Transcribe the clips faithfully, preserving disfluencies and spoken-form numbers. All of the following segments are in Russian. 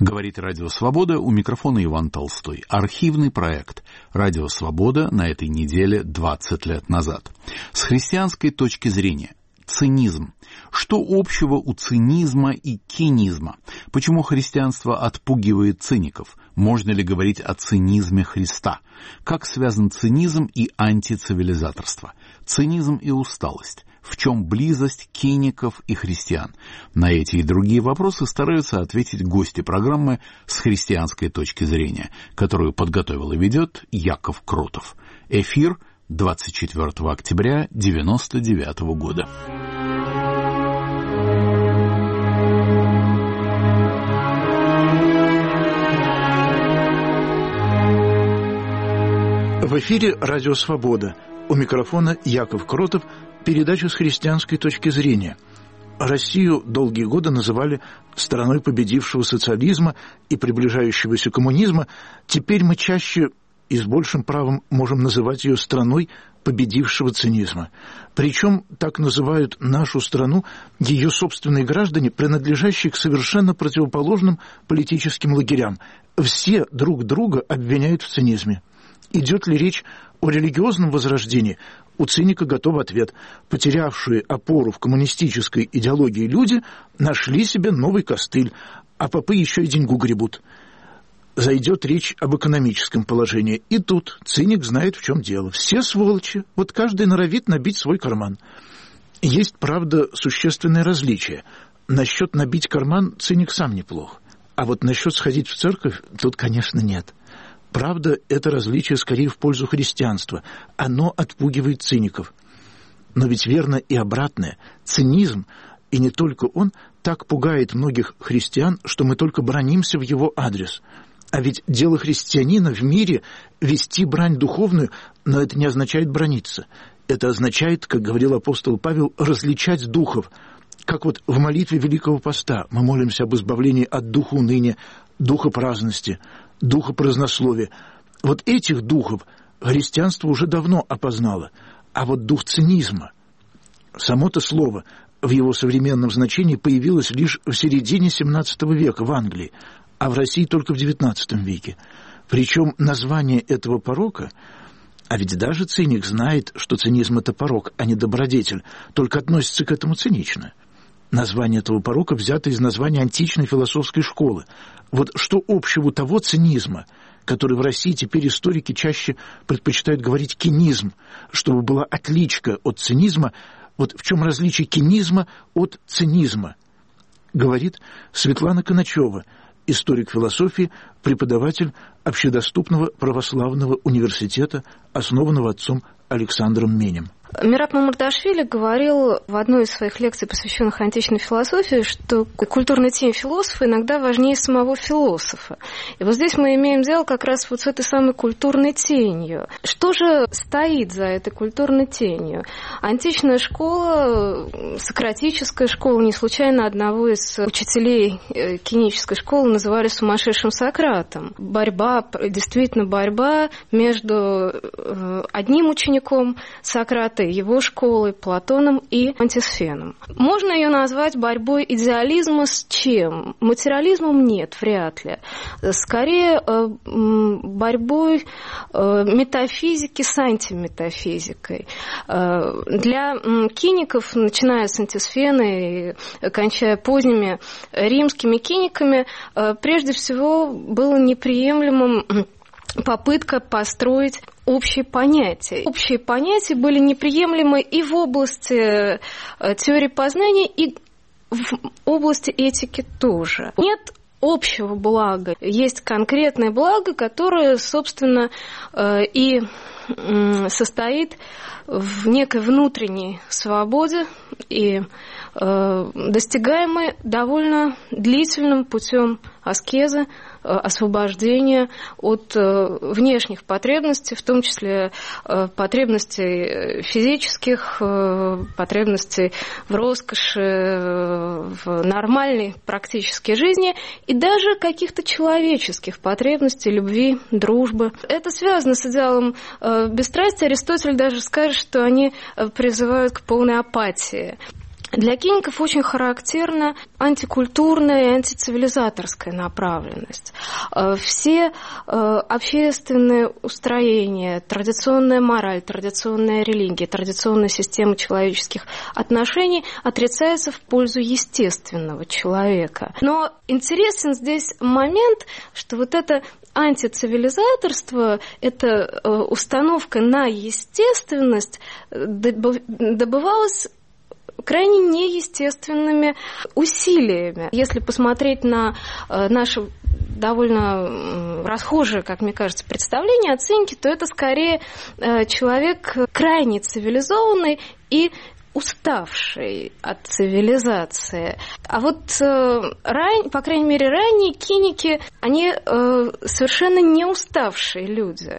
Говорит Радио Свобода, у микрофона Иван Толстой. Архивный проект Радио Свобода на этой неделе двадцать лет назад. С христианской точки зрения. Цинизм. Что общего у цинизма и кинизма? Почему христианство отпугивает циников? Можно ли говорить о цинизме Христа? Как связан цинизм и антицивилизаторство? Цинизм и усталость. В чем близость киников и христиан? На эти и другие вопросы стараются ответить гости программы «С христианской точки зрения», которую подготовил и ведет Яков Кротов. Эфир двадцать четвёртого октября девяносто девятого года. В эфире «Радио Свобода». У микрофона Яков Кротов. Передача «С христианской точки зрения». Россию долгие годы называли страной победившего социализма и приближающегося коммунизма. Теперь мы чаще и с большим правом можем называть ее страной победившего цинизма. Причем так называют нашу страну ее собственные граждане, принадлежащие к совершенно противоположным политическим лагерям. Все друг друга обвиняют в цинизме. Идет ли речь о религиозном возрождении? У циника готов ответ. Потерявшие опору в коммунистической идеологии люди нашли себе новый костыль, а попы еще и деньгу гребут. Зайдет речь об экономическом положении. И тут циник знает, в чем дело. Все сволочи, вот каждый норовит набить свой карман. Есть, правда, существенное различие. Насчет набить карман циник сам неплох. А вот насчет сходить в церковь тут, конечно, нет. Правда, это различие скорее в пользу христианства. Оно отпугивает циников. Но ведь верно и обратное. Цинизм, и не только он, так пугает многих христиан, что мы только бранимся в его адрес. А ведь дело христианина в мире вести брань духовную, но это не означает браниться. Это означает, как говорил апостол Павел, различать духов. Как вот в молитве Великого Поста мы молимся об избавлении от духа уныния, духа праздности, духа празднословия. Вот этих духов христианство уже давно опознало. А вот дух цинизма, само-то слово в его современном значении появилось лишь в середине семнадцатого века в Англии, а в России только в девятнадцатом веке. Причем название этого порока, а ведь даже циник знает, что цинизм – это порок, а не добродетель, только относится к этому цинично. Название этого порока взято из названия античной философской школы. Вот что общего того цинизма, который в России теперь историки чаще предпочитают говорить кинизм, чтобы была отличка от цинизма. Вот в чем различие кинизма от цинизма, говорит Светлана Коначева, историк философии, преподаватель Общедоступного православного университета, основанного отцом Александром Менем. Мераб Мамардашвили говорил в одной из своих лекций, посвященных античной философии, что культурная тень философа иногда важнее самого философа. И вот здесь мы имеем дело как раз вот с этой самой культурной тенью. Что же стоит за этой культурной тенью? Античная школа, сократическая школа, не случайно одного из учителей кинической школы называли сумасшедшим Сократом. Борьба, действительно борьба между одним учеником Сократа, его школой, Платоном и Антисфеном. Можно ее назвать борьбой идеализма с чем? Материализмом нет, вряд ли. Скорее, борьбой метафизики с антиметафизикой. Для киников, начиная с Антисфена и кончая поздними римскими киниками, прежде всего было неприемлемым попытка построить общие понятия. Общие понятия были неприемлемы и в области теории познания, и в области этики тоже. Нет общего блага. Есть конкретное благо, которое, собственно, и состоит в некой внутренней свободе и достигаемой довольно длительным путем аскезы, освобождения от внешних потребностей, в том числе потребностей физических, потребностей в роскоши, в нормальной практической жизни и даже каких-то человеческих потребностей, любви, дружбы. Это связано с идеалом бесстрастия. Аристотель даже скажет, что они призывают к полной апатии. Для киников очень характерна антикультурная и антицивилизаторская направленность. Все общественные устроения, традиционная мораль, традиционная религия, традиционная система человеческих отношений отрицаются в пользу естественного человека. Но интересен здесь момент, что вот это антицивилизаторство, эта установка на естественность добывалась крайне неестественными усилиями. Если посмотреть на наши довольно расхожее, как мне кажется, представление о цинке, то это скорее человек крайне цивилизованный и уставший от цивилизации. А вот, ран... по крайней мере, ранние киники, они совершенно не уставшие люди.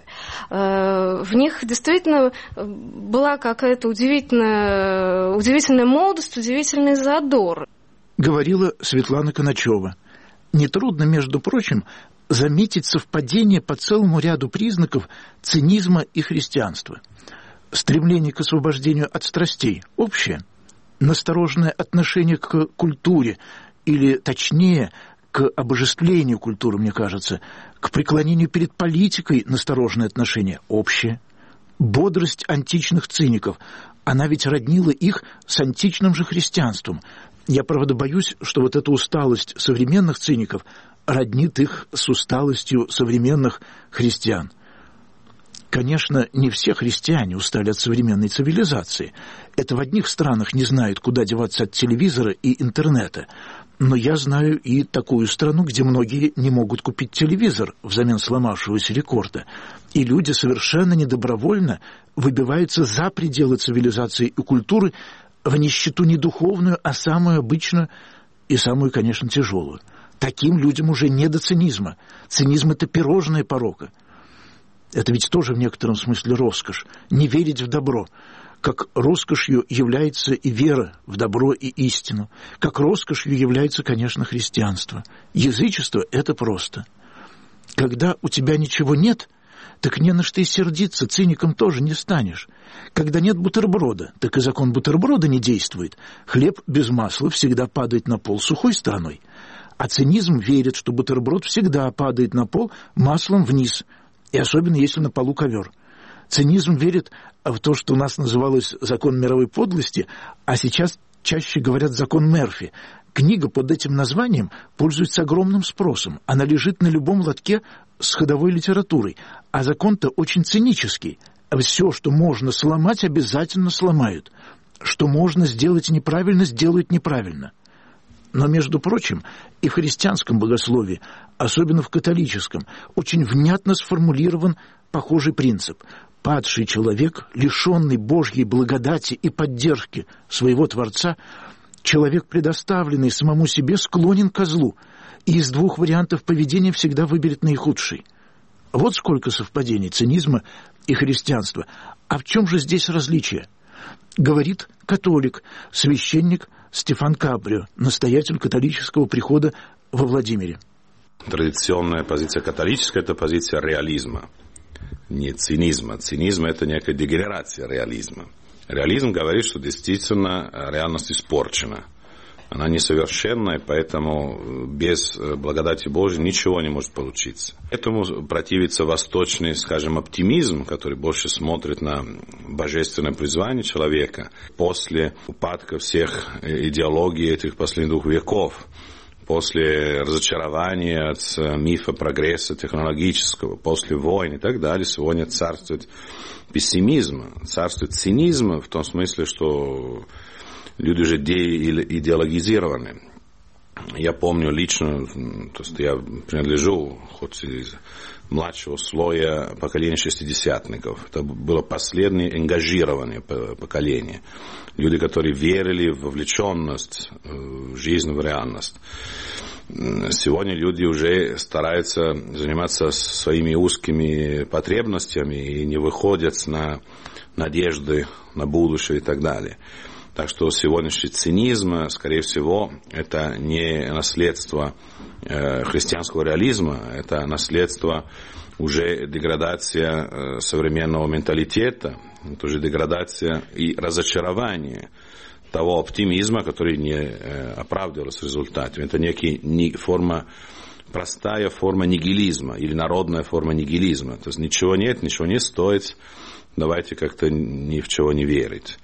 В них действительно была какая-то удивительная, удивительная молодость, удивительный задор. Говорила Светлана Коначева. Нетрудно, между прочим, заметить совпадение по целому ряду признаков цинизма и христианства. Стремление к освобождению от страстей – общее. Настороженное отношение к культуре, или, точнее, к обожествлению культуры, мне кажется, к преклонению перед политикой настороженное отношение – общее. Бодрость античных циников – она ведь роднила их с античным же христианством. Я, правда, боюсь, что вот эта усталость современных циников роднит их с усталостью современных христиан. Конечно, не все христиане устали от современной цивилизации. Это в одних странах не знают, куда деваться от телевизора и интернета. Но я знаю и такую страну, где многие не могут купить телевизор взамен сломавшегося рекорда. И люди совершенно недобровольно выбиваются за пределы цивилизации и культуры в нищету не духовную, а самую обычную и самую, конечно, тяжелую. Таким людям уже не до цинизма. Цинизм – это пирожное порока. Это ведь тоже в некотором смысле роскошь. Не верить в добро. Как роскошью является и вера в добро и истину. Как роскошью является, конечно, христианство. Язычество – это просто. Когда у тебя ничего нет, так не на что и сердиться, циником тоже не станешь. Когда нет бутерброда, так и закон бутерброда не действует. Хлеб без масла всегда падает на пол сухой стороной. А цинизм верит, что бутерброд всегда падает на пол маслом вниз, и особенно если на полу ковер. Цинизм верит в то, что у нас называлось закон мировой подлости, а сейчас чаще говорят закон Мерфи. Книга под этим названием пользуется огромным спросом. Она лежит на любом лотке с ходовой литературой. А закон-то очень цинический. Все, что можно сломать, обязательно сломают. Что можно сделать неправильно, сделают неправильно. Но, между прочим, и в христианском богословии, особенно в католическом, очень внятно сформулирован похожий принцип. Падший человек, лишенный Божьей благодати и поддержки своего Творца, человек, предоставленный самому себе, склонен ко злу, и из двух вариантов поведения всегда выберет наихудший. Вот сколько совпадений цинизма и христианства. А в чем же здесь различие? Говорит католик, священник Стефан Кабрио, настоятель католического прихода во Владимире. Традиционная позиция католическая – это позиция реализма, не цинизма. Цинизм – это некая дегенерация реализма. Реализм говорит, что действительно реальность испорчена. Она несовершенна, и поэтому без благодати Божьей ничего не может получиться. Этому противится восточный, скажем, оптимизм, который больше смотрит на божественное призвание человека после упадка всех идеологий этих последних двух веков, после разочарования от мифа прогресса технологического, после войн и так далее. Сегодня царствует пессимизм, царствует цинизм в том смысле, что люди уже деидеологизированы. Я помню лично, то есть я принадлежу хоть из младшего слоя поколения шестидесятников. Это было последнее ангажированное поколение. Люди, которые верили в вовлеченность в жизнь, в реальность. Сегодня люди уже стараются заниматься своими узкими потребностями и не выходят на надежды на будущее и так далее. Так что сегодняшний цинизм, скорее всего, это не наследство э, христианского реализма, это наследство уже деградация э, современного менталитета, это уже деградация и разочарование того оптимизма, который не оправдывался результатом. Это некая форма, простая форма нигилизма или народная форма нигилизма. То есть ничего нет, ничего не стоит, давайте как-то ни в чего не верить.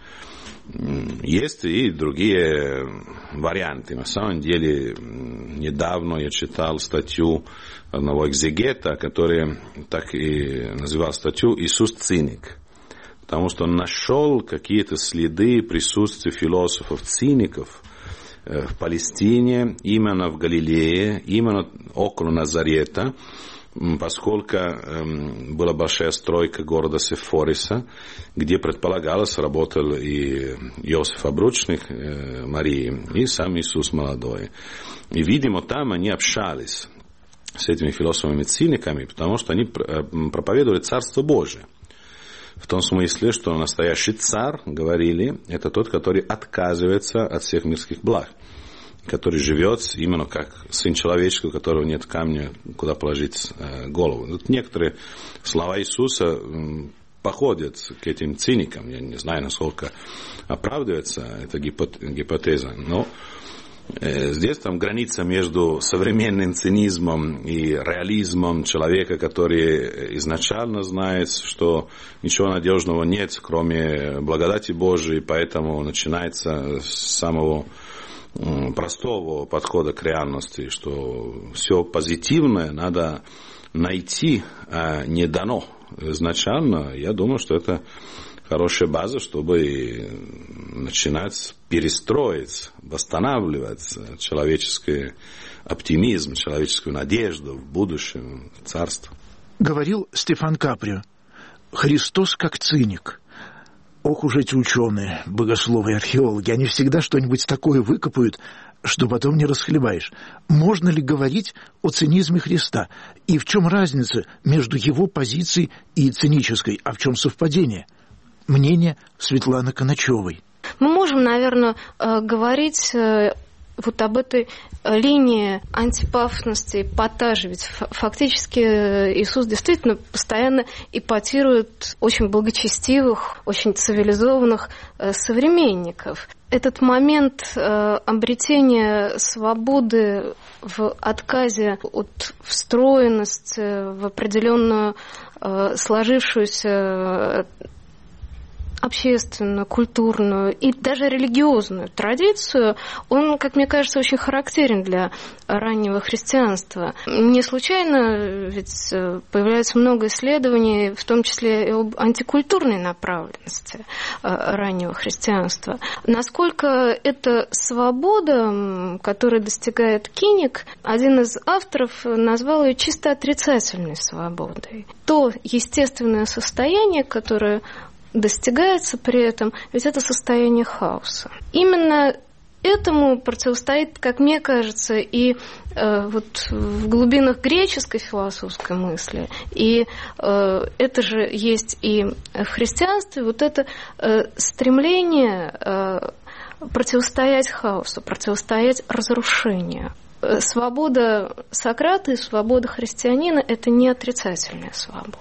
Есть и другие варианты. На самом деле, недавно я читал статью одного экзегета, который так и называл статью «Иисус циник». Потому что он нашел какие-то следы присутствия философов-циников в Палестине, именно в Галилее, именно около Назарета, поскольку была большая стройка города Сефориса, где предполагалось, работал и Иосиф Обручник Марии, и сам Иисус молодой. И, видимо, там они общались с этими философами-циниками, потому что они проповедовали Царство Божие. В том смысле, что настоящий царь, говорили, это тот, который отказывается от всех мирских благ, который живет именно как сын человеческий, у которого нет камня, куда положить голову. Вот некоторые слова Иисуса походят к этим циникам. Я не знаю, насколько оправдывается эта гипотеза, но здесь там граница между современным цинизмом и реализмом человека, который изначально знает, что ничего надежного нет, кроме благодати Божией, поэтому начинается с самого простого подхода к реальности, что все позитивное надо найти, а не дано изначально. Я думаю, что это хорошая база, чтобы начинать перестроить, восстанавливать человеческий оптимизм, человеческую надежду в будущем царство. Говорил Стефан Каприо: «Христос как циник». Ох уж эти ученые, богословы и археологи, они всегда что-нибудь такое выкопают, что потом не расхлебаешь. Можно ли говорить о цинизме Христа? И в чем разница между его позицией и цинической? А в чем совпадение? Мнение Светланы Коначевой. Мы можем, наверное, говорить вот об этой линии антипафосности, эпатажа. Ведь фактически Иисус действительно постоянно эпатирует очень благочестивых, очень цивилизованных современников. Этот момент обретения свободы в отказе от встроенности в определенную сложившуюся общественную, культурную и даже религиозную традицию, он, как мне кажется, очень характерен для раннего христианства. Не случайно ведь появляется много исследований, в том числе и об антикультурной направленности раннего христианства. Насколько эта свобода, которую достигает Киник, один из авторов назвал ее чисто отрицательной свободой. То естественное состояние, которое достигается при этом, ведь это состояние хаоса. Именно этому противостоит, как мне кажется, и э, вот в глубинах греческой философской мысли, и э, это же есть и в христианстве, вот это э, стремление э, противостоять хаосу, противостоять разрушению. Свобода Сократа и свобода христианина – это не отрицательная свобода.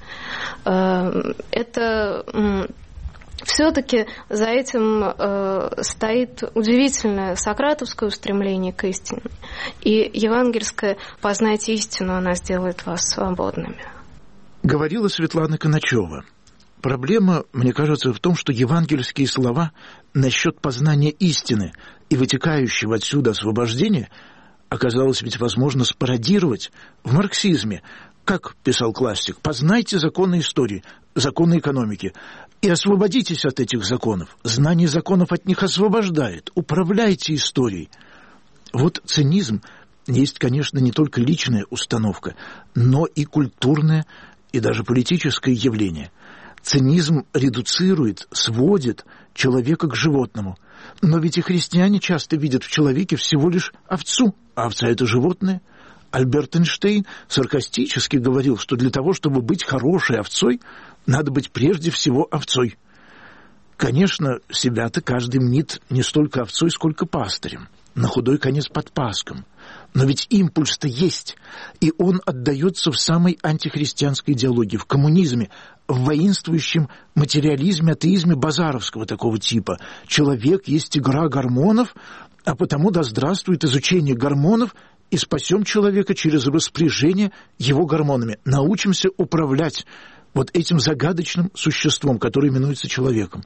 Это все-таки за этим стоит удивительное сократовское устремление к истине. И евангельское «познайте истину, она сделает вас свободными». Говорила Светлана Коначева. Проблема, мне кажется, в том, что евангельские слова насчет познания истины и вытекающего отсюда освобождения оказалось ведь возможно спародировать в марксизме. Как писал классик: «Познайте законы истории, законы экономики, и освободитесь от этих законов. Знание законов от них освобождает. Управляйте историей». Вот цинизм есть, конечно, не только личная установка, но и культурное, и даже политическое явление. Цинизм редуцирует, сводит человека к животному. Но ведь и христиане часто видят в человеке всего лишь овцу, а овца – это животное. Альберт Эйнштейн саркастически говорил, что для того, чтобы быть хорошей овцой, надо быть прежде всего овцой. Конечно, себя-то каждый мнит не столько овцой, сколько пастырем. на худой конец под Паском. Но ведь импульс-то есть, и он отдается в самой антихристианской идеологии, в коммунизме, в воинствующем материализме, атеизме базаровского такого типа. Человек есть игра гормонов, а потому да здравствует изучение гормонов, и спасем человека через распоряжение его гормонами. Научимся управлять вот этим загадочным существом, которое именуется человеком.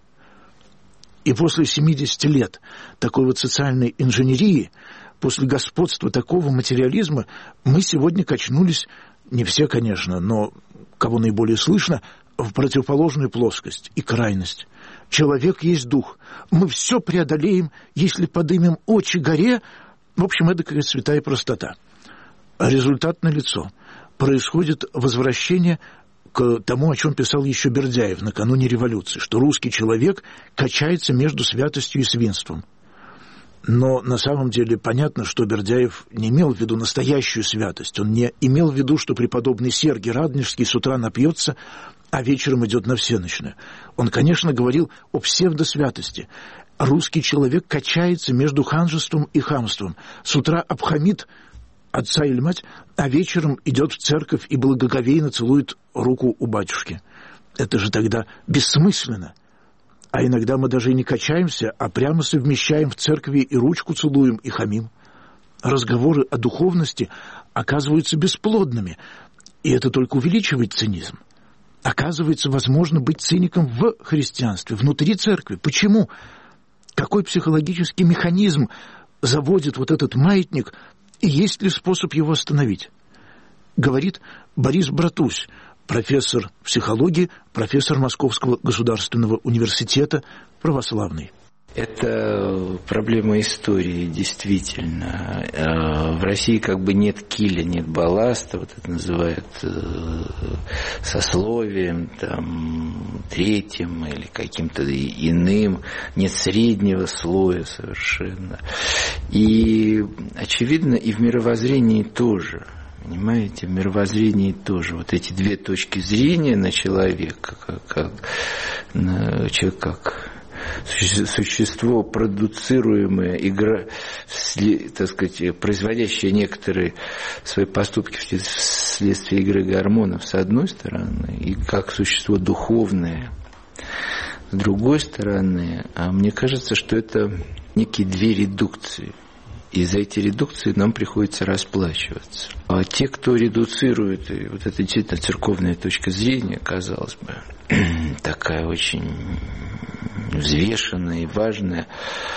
И после семидесяти лет такой вот социальной инженерии, после господства такого материализма, мы сегодня качнулись, не все, конечно, но кого наиболее слышно, в противоположную плоскость и крайность. Человек есть дух. Мы все преодолеем, если подымем очи горе. В общем, это какая-то святая простота. Результат налицо. Происходит возвращение к тому, о чем писал еще Бердяев накануне революции, что русский человек качается между святостью и свинством. Но на самом деле понятно, что Бердяев не имел в виду настоящую святость. Он не имел в виду, что преподобный Сергий Радонежский с утра напьется, а вечером идет на всенощное. Он, конечно, говорил о псевдосвятости. Русский человек качается между ханжеством и хамством. С утра обхамит отца или мать, а вечером идет в церковь и благоговейно целует руку у батюшки. Это же тогда бессмысленно. А иногда мы даже и не качаемся, а прямо совмещаем в церкви и ручку целуем, и хамим. Разговоры о духовности оказываются бесплодными, и это только увеличивает цинизм. Оказывается, возможно быть циником в христианстве, внутри церкви. Почему? Какой психологический механизм заводит вот этот маятник, и есть ли способ его остановить? Говорит Борис Братусь, профессор психологии, профессор Московского государственного университета, православный. Это проблема истории, действительно. В России как бы нет киля, нет балласта, вот это называют сословием, там, третьим или каким-то иным, нет среднего слоя совершенно. И, очевидно, и в мировоззрении тоже. Понимаете, в мировоззрении тоже вот эти две точки зрения на человека, как, как, на человек как существо, продуцируемое, игра, так сказать, производящее некоторые свои поступки вследствие игры гормонов, с одной стороны, и как существо духовное, с другой стороны. А мне кажется, что это некие две редукции. И за эти редукции нам приходится расплачиваться. А те, кто редуцирует, и вот это действительно церковная точка зрения, казалось бы, такая очень взвешенная и важная,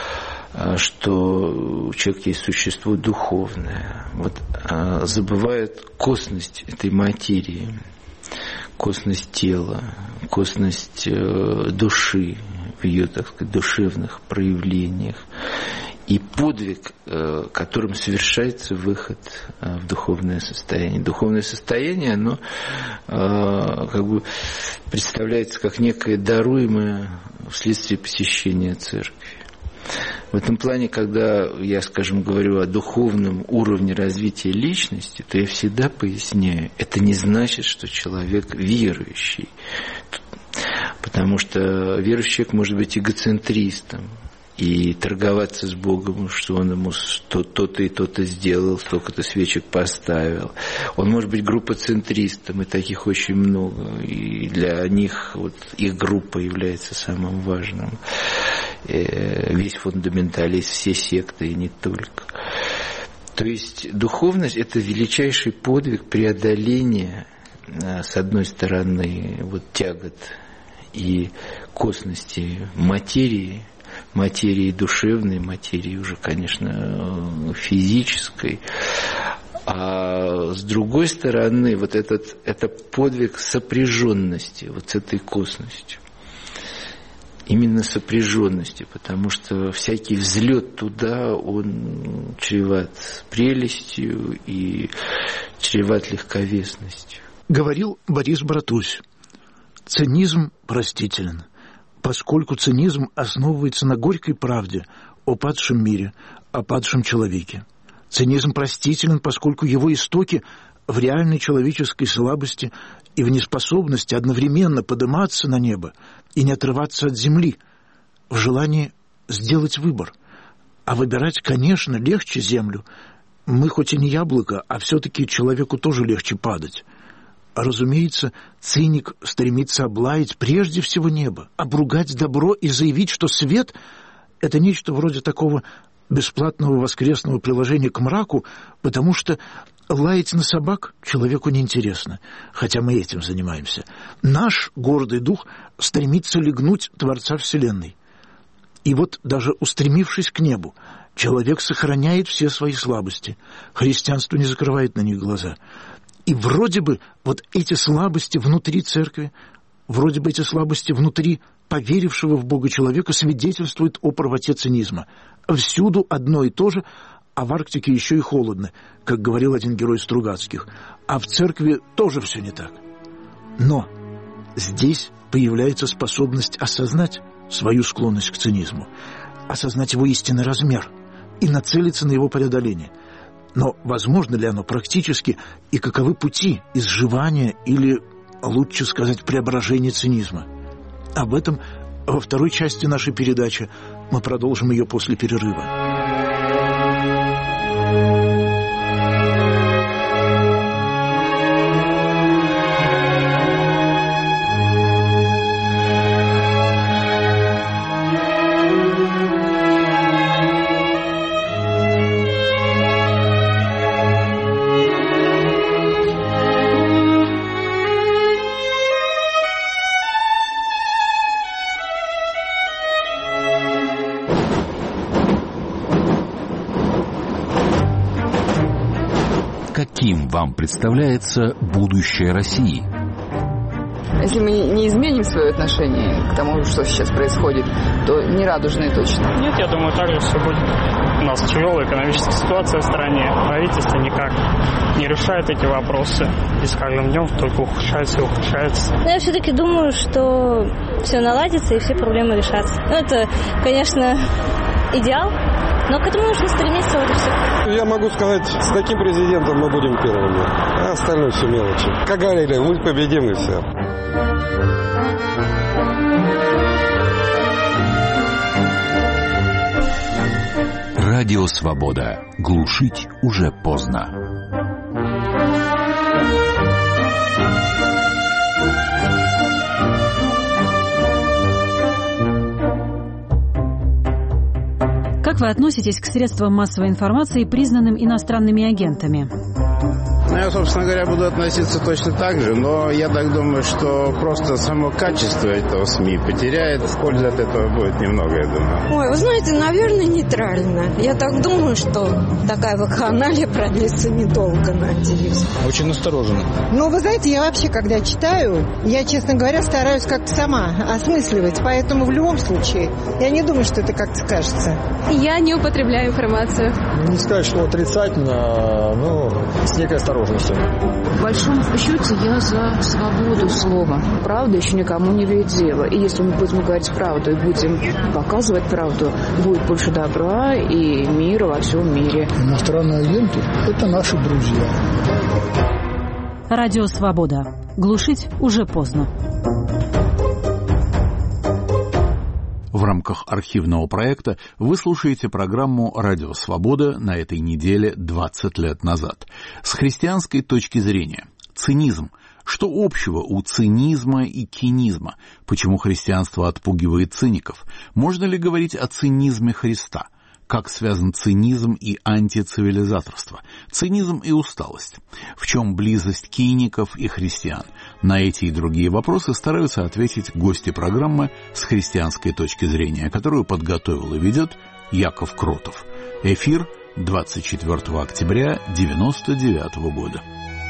что человек есть существо духовное. Вот забывают косность этой материи, косность тела, косность души в ее, так сказать, душевных проявлениях. И подвиг, которым совершается выход в духовное состояние. Духовное состояние, оно как бы представляется как некое даруемое вследствие посещения церкви. В этом плане, когда я, скажем, говорю о духовном уровне развития личности, то я всегда поясняю, это не значит, что человек верующий. Потому что верующий человек может быть эгоцентристом и торговаться с Богом, что он ему то-то и то-то сделал, столько-то свечек поставил. Он может быть группоцентристом, и таких очень много. И для них вот их группа является самым важным. Весь фундаментализм, все секты и не только. То есть духовность – это величайший подвиг преодоления, с одной стороны, вот тягот и косности материи, материи душевной, материи уже, конечно, физической. А с другой стороны, вот этот, это подвиг сопряженности вот с этой косностью. Именно сопряженности, потому что всякий взлет туда, он чреват прелестью и чреват легковесностью. Говорил Борис Братусь. Цинизм простителен, поскольку цинизм основывается на горькой правде о падшем мире, о падшем человеке. Цинизм простителен, поскольку его истоки в реальной человеческой слабости и в неспособности одновременно подниматься на небо и не отрываться от земли, в желании сделать выбор, А выбирать, конечно, легче землю. Мы хоть и не яблоко, а все-таки человеку тоже легче падать. Разумеется, циник стремится облаять прежде всего небо, обругать добро и заявить, что свет — это нечто вроде такого бесплатного воскресного приложения к мраку, потому что лаять на собак человеку неинтересно, хотя мы этим занимаемся. Наш гордый дух стремится лягнуть Творца Вселенной. И вот даже устремившись к небу, человек сохраняет все свои слабости. Христианство не закрывает на них глаза. И вроде бы вот эти слабости внутри церкви, вроде бы эти слабости внутри поверившего в Бога человека свидетельствуют о правоте цинизма. Всюду одно и то же, а в Арктике еще и холодно, как говорил один герой Стругацких. А в церкви тоже все не так. Но здесь появляется способность осознать свою склонность к цинизму, осознать его истинный размер и нацелиться на его преодоление. Но возможно ли оно практически, и каковы пути изживания или, лучше сказать, преображения цинизма? Об этом во второй части нашей передачи. Мы продолжим ее после перерыва. Каким вам представляется будущее России? Если мы не изменим свое отношение к тому, что сейчас происходит, то не радужные точно. Нет, я думаю, так же все будет. У нас тяжелая экономическая ситуация в стране. Правительство никак не решает эти вопросы. И с каждым днем только ухудшается и ухудшается. Но я все-таки думаю, что все наладится и все проблемы решатся. Ну, это, конечно, идеал, но к этому нужно стремиться, вот и все. Я могу сказать, с таким президентом мы будем первыми, а остальное все мелочи. Как говорили, мы победим и все. Радио «Свобода». Глушить уже поздно. Как вы относитесь к средствам массовой информации, признанным иностранными агентами? Я, собственно говоря, буду относиться точно так же, но я так думаю, что просто само качество этого СМИ потеряет, пользы от этого будет немного, я думаю. Ой, вы знаете, наверное, нейтрально. Я так думаю, что такая вакханалия продлится недолго, надеюсь. Очень настороженно. Ну, вы знаете, я вообще, когда читаю, я, честно говоря, стараюсь как-то сама осмысливать, поэтому в любом случае я не думаю, что это как-то скажется. Я не употребляю информацию. Не сказать, что отрицательно, но с некой осторожностью. В большом счете я за свободу слова. Правда еще никому не вредила. И если мы будем говорить правду и будем показывать правду, будет больше добра и мира во всем мире. Иностранные агенты – это наши друзья. Радио «Свобода». Глушить уже поздно. В рамках архивного проекта вы слушаете программу «Радио Свобода» на этой неделе двадцать лет назад. С христианской точки зрения. Цинизм. Что общего у цинизма и кинизма? Почему христианство отпугивает циников? Можно ли говорить о цинизме Христа? Как связан цинизм и антицивилизаторство? Цинизм и усталость? В чем близость киников и христиан? На эти и другие вопросы стараются ответить гости программы с христианской точки зрения, которую подготовил и ведет Яков Кротов. Эфир двадцать четвёртого октября девяносто девятого года.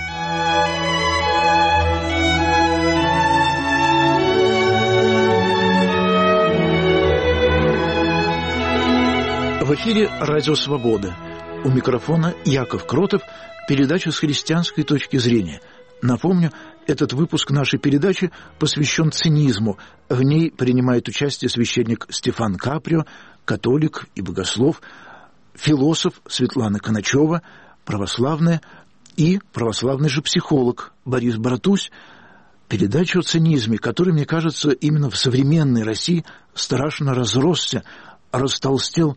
В эфире «Радио Свобода». У микрофона Яков Кротов, передача с христианской точки зрения. Напомню, этот выпуск нашей передачи посвящен цинизму. В ней принимает участие священник Стефан Каприо, католик и богослов, философ Светлана Коначева, православная, и православный же психолог Борис Братусь. Передача о цинизме, который, мне кажется, именно в современной России страшно разросся, растолстел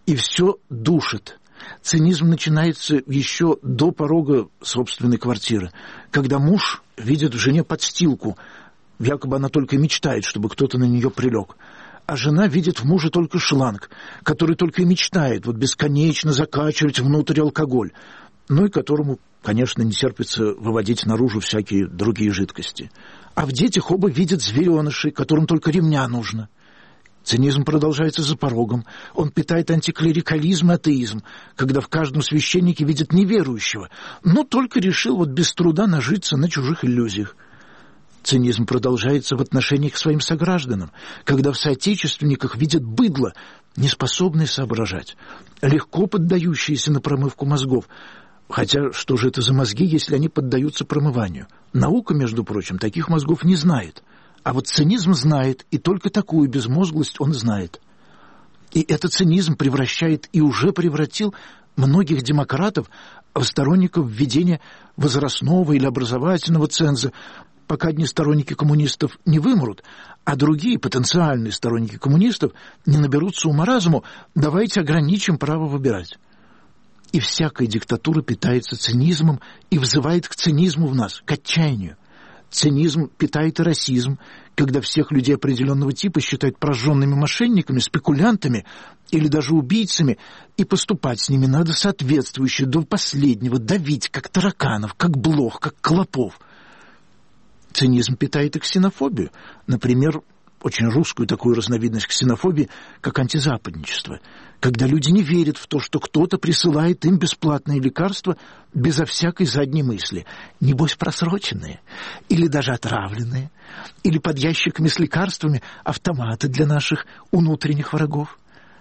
и все душит. Цинизм начинается еще до порога собственной квартиры, когда муж видит в жене подстилку, якобы она только мечтает, чтобы кто-то на нее прилег, а жена видит в муже только шланг, который только и мечтает вот бесконечно закачивать внутрь алкоголь, ну и которому, конечно, не терпится выводить наружу всякие другие жидкости. А в детях оба видят зверенышей, которым только ремня нужно. Цинизм продолжается за порогом. Он питает антиклерикализм и атеизм, когда в каждом священнике видят неверующего, но только решил вот без труда нажиться на чужих иллюзиях. Цинизм продолжается в отношении к своим согражданам, когда в соотечественниках видят быдло, неспособное соображать, легко поддающиеся на промывку мозгов. Хотя что же это за мозги, если они поддаются промыванию? Наука, между прочим, таких мозгов не знает. А вот цинизм знает, и только такую безмозглость он знает. И этот цинизм превращает и уже превратил многих демократов в сторонников введения возрастного или образовательного ценза, пока одни сторонники коммунистов не вымрут, а другие потенциальные сторонники коммунистов не наберутся ума-разуму, давайте ограничим право выбирать. И всякая диктатура питается цинизмом и взывает к цинизму в нас, к отчаянию. Цинизм питает и расизм, когда всех людей определенного типа считают прожженными мошенниками, спекулянтами или даже убийцами, и поступать с ними надо соответствующе до последнего, давить как тараканов, как блох, как клопов. Цинизм питает и ксенофобию, например, очень русскую такую разновидность ксенофобии, как антизападничество, когда люди не верят в то, что кто-то присылает им бесплатные лекарства безо всякой задней мысли, небось просроченные, или даже отравленные, или под ящиками с лекарствами автоматы для наших внутренних врагов.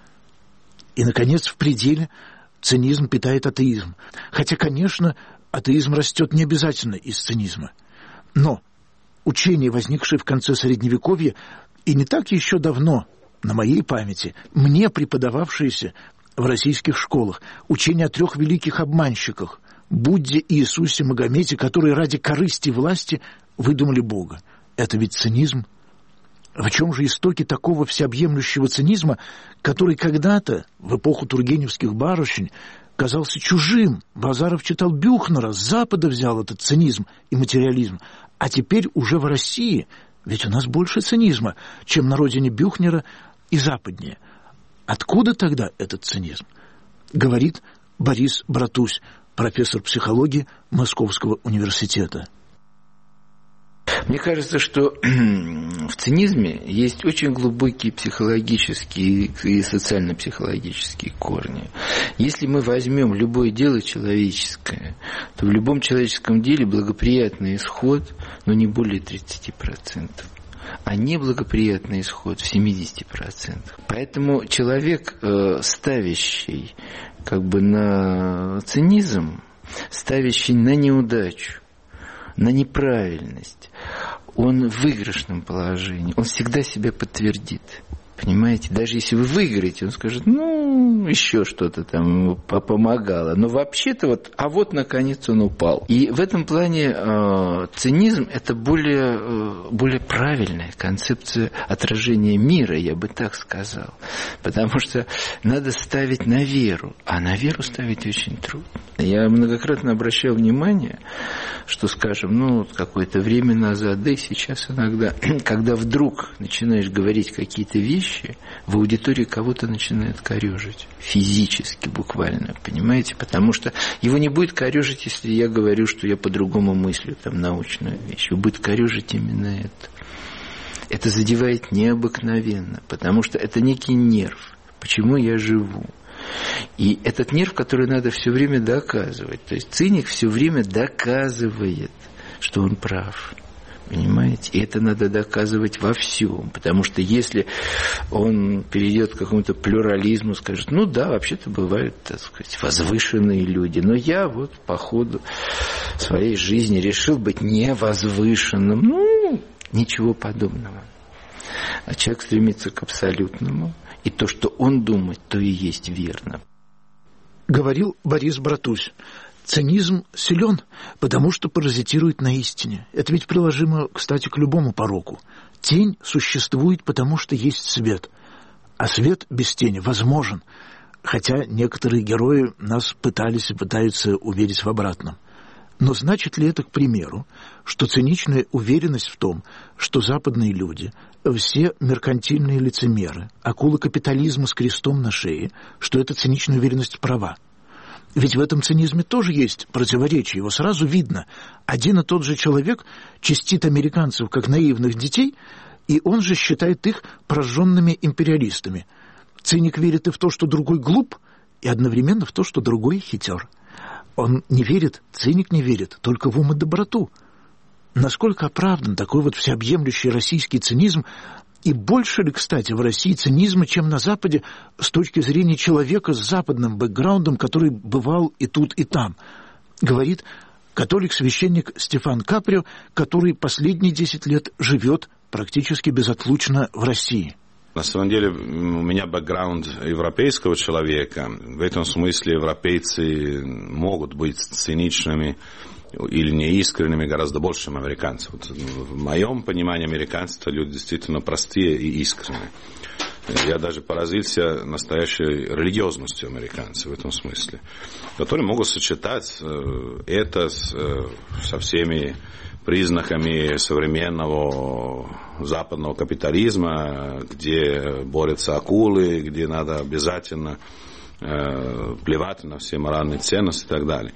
И, наконец, в пределе цинизм питает атеизм, хотя, конечно, атеизм растет не обязательно из цинизма, но учение, возникшее в конце Средневековья, и не так еще давно, на моей памяти, мне преподававшееся в российских школах, учение о трех великих обманщиках – Будде, Иисусе, Магомете, которые ради корысти власти выдумали Бога. Это ведь цинизм. В чем же истоки такого всеобъемлющего цинизма, который когда-то, в эпоху тургеневских барышень, казался чужим? Базаров читал Бюхнера, с Запада взял этот цинизм и материализм, а теперь уже в России, ведь у нас больше цинизма, чем на родине Бюхнера и западнее. Откуда тогда этот цинизм? Говорит Борис Братусь, профессор психологии Московского университета. Мне кажется, что в цинизме есть очень глубокие психологические и социально-психологические корни. Если мы возьмем любое дело человеческое, то в любом человеческом деле благоприятный исход, но не более тридцати процентов, а неблагоприятный исход в семидесяти процентах. Поэтому человек, ставящий как бы на цинизм, ставящий на неудачу, на неправильность, он в выигрышном положении, он всегда себя подтвердит. Понимаете, даже если вы выиграете, он скажет, ну, еще что-то там ему помогало. Но вообще-то вот, а вот наконец он упал. И в этом плане э, цинизм – это более, э, более правильная концепция отражения мира, я бы так сказал. Потому что надо ставить на веру, а на веру ставить очень трудно. Я многократно обращал внимание, что, скажем, ну, какое-то время назад, да и сейчас иногда, когда вдруг начинаешь говорить какие-то вещи, в аудитории кого-то начинает корежить. Физически, буквально, понимаете? Потому что его не будет корежить, если я говорю, что я по-другому мыслю, там, научную вещь. Его будет корежить именно это. Это задевает необыкновенно, потому что это некий нерв. Почему я живу? И этот нерв, который надо все время доказывать. То есть циник все время доказывает, что он прав. Понимаете? И это надо доказывать во всем. Потому что если он перейдет к какому-то плюрализму, скажет, ну да, вообще-то бывают, так сказать, возвышенные люди, но я вот по ходу своей жизни решил быть невозвышенным. Ну, ничего подобного. А человек стремится к абсолютному. И то, что он думает, то и есть верно. Говорил Борис Братусь. Цинизм силен, потому что паразитирует на истине. Это ведь приложимо, кстати, к любому пороку. Тень существует, потому что есть свет. А свет без тени возможен. хотя некоторые герои нас пытались и пытаются уверить в обратном. Но значит ли это, к примеру, что циничная уверенность в том, что западные люди все меркантильные лицемеры, акулы капитализма с крестом на шее, что эта циничная уверенность права? Ведь в этом цинизме тоже есть противоречие, его сразу видно. Один и тот же человек честит американцев как наивных детей, и он же считает их прожженными империалистами. Циник верит и в то, что другой глуп, и одновременно в то, что другой хитер. Он не верит, циник не верит, только в ум и доброту. Насколько оправдан такой вот всеобъемлющий российский цинизм, и больше ли, кстати, в России цинизма, чем на Западе, с точки зрения человека с западным бэкграундом, который бывал и тут, и там, говорит католик-священник Стефан Каприо, который последние десять лет живет практически безотлучно в России. На самом деле у меня бэкграунд европейского человека. В этом смысле европейцы могут быть циничными или неискренними гораздо больше, чем американцы. Вот в моем понимании американцы — это люди действительно простые и искренние. Я даже поразился настоящей религиозностью американцев в этом смысле, которые могут сочетать это с, со всеми признаками современного западного капитализма, где борются акулы, где надо обязательно э, плевать на все моральные ценности и так далее.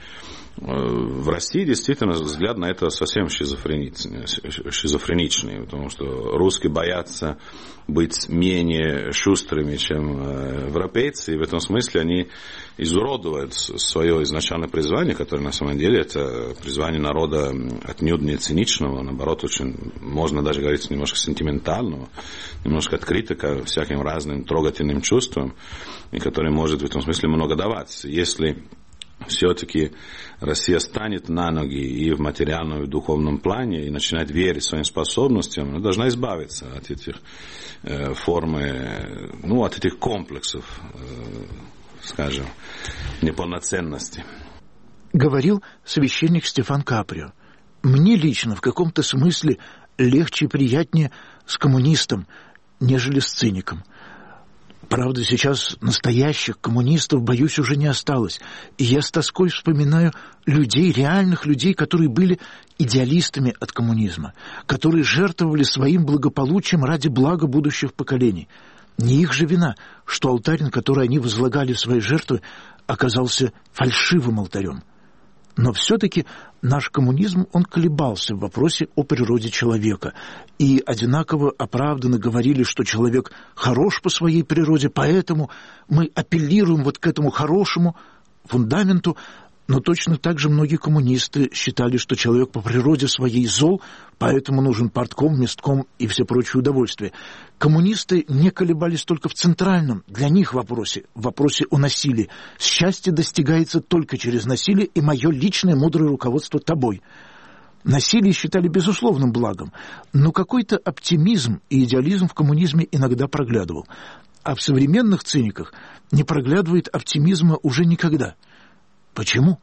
В России действительно взгляд на это совсем шизофреничный, шизофреничный, потому что русские боятся быть менее шустрыми, чем европейцы, и в этом смысле они изуродуют свое изначальное призвание, которое на самом деле это призвание народа отнюдь не циничного, наоборот, очень, можно даже говорить, немножко сентиментального, немножко открыто ко всяким разным трогательным чувствам, и который может в этом смысле много давать. Если все-таки Россия станет на ноги и в материальном, и в духовном плане, и начинает верить своим способностям, она должна избавиться от этих э, форм, ну, от этих комплексов, э, скажем, неполноценности. Говорил священник Стефан Каприо. Мне лично в каком-то смысле легче и приятнее с коммунистом, нежели с циником. Правда, сейчас настоящих коммунистов, боюсь, уже не осталось. И я с тоской вспоминаю людей, реальных людей, которые были идеалистами от коммунизма, которые жертвовали своим благополучием ради блага будущих поколений. Не их же вина, что алтарь, на который они возлагали свои жертвы, оказался фальшивым алтарем. Но все-таки наш коммунизм, он колебался в вопросе о природе человека. И одинаково оправданно говорили, что человек хорош по своей природе, поэтому мы апеллируем вот к этому хорошему фундаменту. Но точно так же многие коммунисты считали, что человек по природе своей зол, поэтому нужен партком, местком и все прочие удовольствия. Коммунисты не колебались только в центральном для них вопросе, в вопросе о насилии. Счастье достигается только через насилие, и мое личное мудрое руководство тобой. Насилие считали безусловным благом, но какой-то оптимизм и идеализм в коммунизме иногда проглядывал. А в современных циниках не проглядывает оптимизма уже никогда. Почему?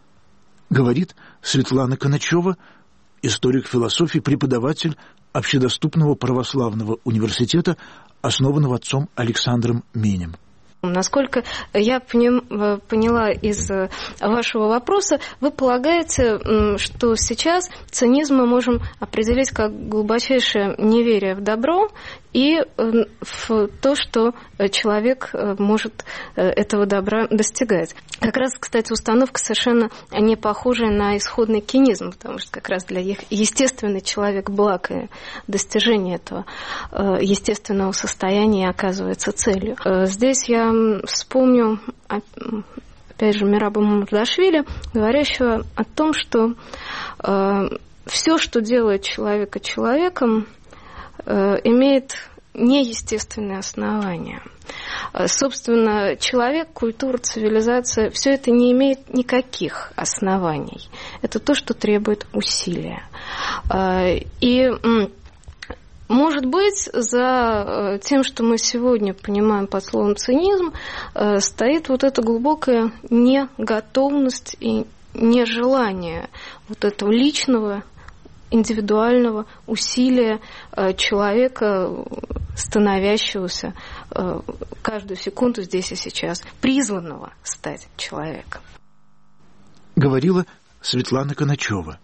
Говорит Светлана Коначева, историк философии, преподаватель Общедоступного православного университета, основанного отцом Александром Минем. Насколько я поняла из вашего вопроса, вы полагаете, что сейчас цинизм мы можем определить как глубочайшее неверие в добро и в то, что человек может этого добра достигать. Как раз, кстати, установка совершенно не похожая на исходный кинизм, потому что как раз для естественный человек благ и достижение этого естественного состояния оказывается целью. Здесь я вспомню, опять же, Мераба Мамардашвили, говорящего о том, что все, что делает человека человеком, имеет неестественные основания. Собственно, человек, культура, цивилизация, все это не имеет никаких оснований. Это то, что требует усилия. И, может быть, за тем, что мы сегодня понимаем под словом цинизм, стоит вот эта глубокая неготовность и нежелание вот этого личного, индивидуального усилия человека становящегося э, каждую секунду здесь и сейчас, призванного стать человеком. Говорила Светлана Коначева.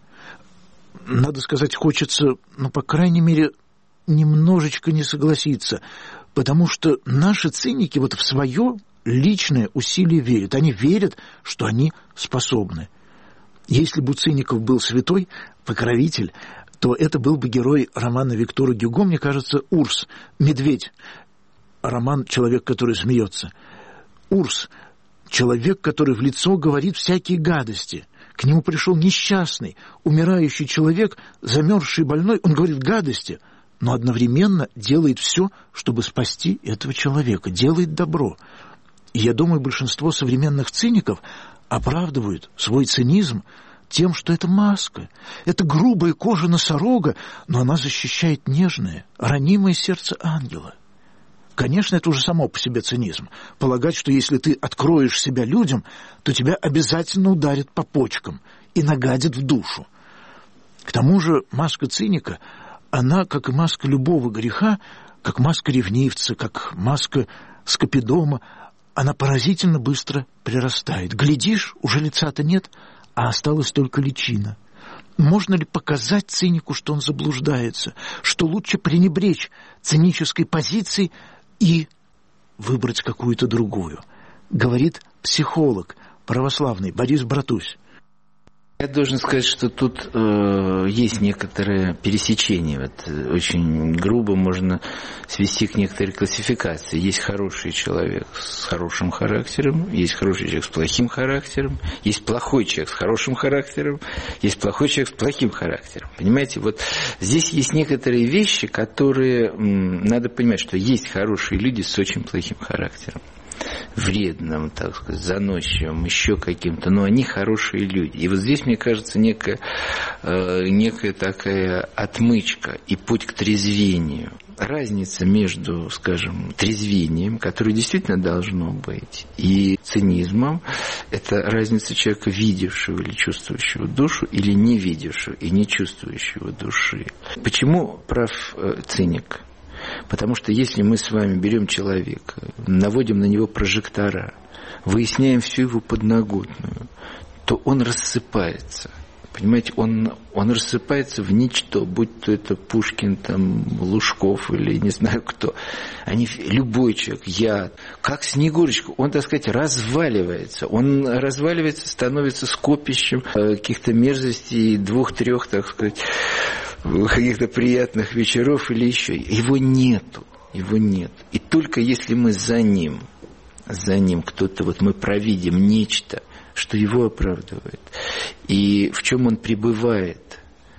Надо сказать, хочется, ну, по крайней мере, немножечко не согласиться, потому что наши циники вот в свое личное усилие верят. Они верят, что они способны. Если бы у циников был святой покровитель, то это был бы герой романа Виктора Гюго, мне кажется, Урс, медведь. Роман «Человек, который смеется». Урс, человек, который в лицо говорит всякие гадости. К нему пришел несчастный, умирающий человек, замерзший больной, он говорит гадости, но одновременно делает все, чтобы спасти этого человека, делает добро. И я думаю, большинство современных циников оправдывают свой цинизм тем, что это маска, это грубая кожа носорога, но она защищает нежное, ранимое сердце ангела. Конечно, это уже само по себе цинизм. Полагать, что если ты откроешь себя людям, то тебя обязательно ударят по почкам и нагадят в душу. К тому же маска циника, она, как и маска любого греха, как маска ревнивца, как маска скопидома, она поразительно быстро прирастает. Глядишь, уже лица-то нет, а осталась только личина. Можно ли показать цинику, что он заблуждается, что лучше пренебречь цинической позицией и выбрать какую-то другую? Говорит психолог православный Борис Братусь. Я должен сказать, что тут э, есть некоторое пересечение. Вот, очень грубо можно свести к некоторой классификации. Есть хороший человек с хорошим характером, есть хороший человек с плохим характером, есть плохой человек с хорошим характером, есть плохой человек с плохим характером. Понимаете, вот здесь есть некоторые вещи, которые м, надо понимать, что есть хорошие люди с очень плохим характером. Вредным, так сказать, заносчивым, еще каким-то, но они хорошие люди. И вот здесь, мне кажется, некая, э, некая такая отмычка и путь к трезвению. Разница между, скажем, трезвением, которое действительно должно быть, и цинизмом, это разница человека, видевшего или чувствующего душу, или не видевшего и не чувствующего души. Почему прав э, циник? Потому что если мы с вами берем человека, наводим на него прожектора, выясняем всю его подноготную, то он рассыпается. Понимаете, он, он рассыпается в ничто, будь то это Пушкин, там, Лужков или не знаю кто. Они, любой человек, я, как Снегурочка, он, так сказать, разваливается. Он разваливается, становится скопищем каких-то мерзостей, двух-трех, так сказать, каких-то приятных вечеров или еще. Его нету, его нет. И только если мы за ним, за ним кто-то, вот мы провидим нечто, что его оправдывает, и в чем он пребывает,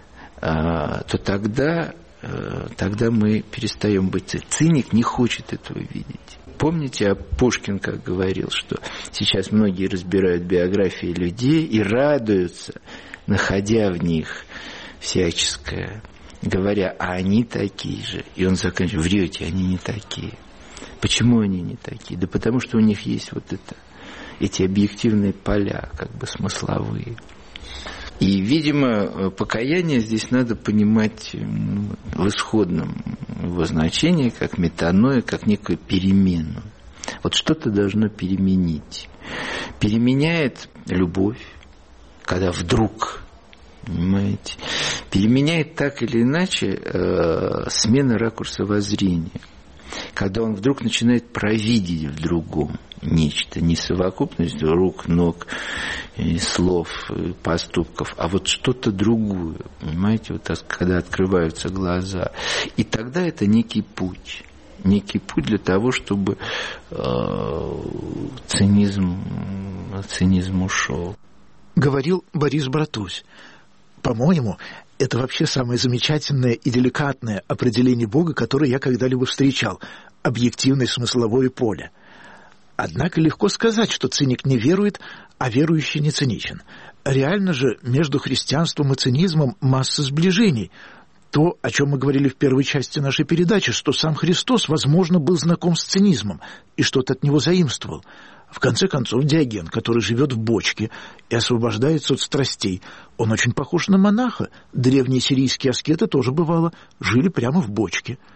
то тогда, тогда мы перестаем быть циником. Циник не хочет этого видеть. Помните, а Пушкин как говорил, что сейчас многие разбирают биографии людей и радуются, находя в них всяческое, говоря, а они такие же. И он заканчивает, врете, они не такие. Почему они не такие? Да потому что у них есть вот это, эти объективные поля, как бы смысловые. И, видимо, покаяние здесь надо понимать ну, в исходном его значении, как метаноя, как некую перемену. Вот что-то должно переменить. Переменяет любовь, когда вдруг, понимаете, переменяет так или иначе э, смена ракурса воззрения. Когда он вдруг начинает провидеть в другом нечто, не совокупность рук, ног, слов, поступков, а вот что-то другое, понимаете, вот когда открываются глаза. И тогда это некий путь, некий путь для того, чтобы э, цинизм, цинизм ушел. Говорил Борис Братусь. По-моему, это вообще самое замечательное и деликатное определение Бога, которое я когда-либо встречал. Объективное смысловое поле. Однако легко сказать, что циник не верует, а верующий не циничен. Реально же между христианством и цинизмом масса сближений. То, о чем мы говорили в первой части нашей передачи, что сам Христос, возможно, был знаком с цинизмом и что-то от него заимствовал. В конце концов, Диоген, который живет в бочке и освобождается от страстей, он очень похож на монаха. Древние сирийские аскеты тоже, бывало, жили прямо в бочке.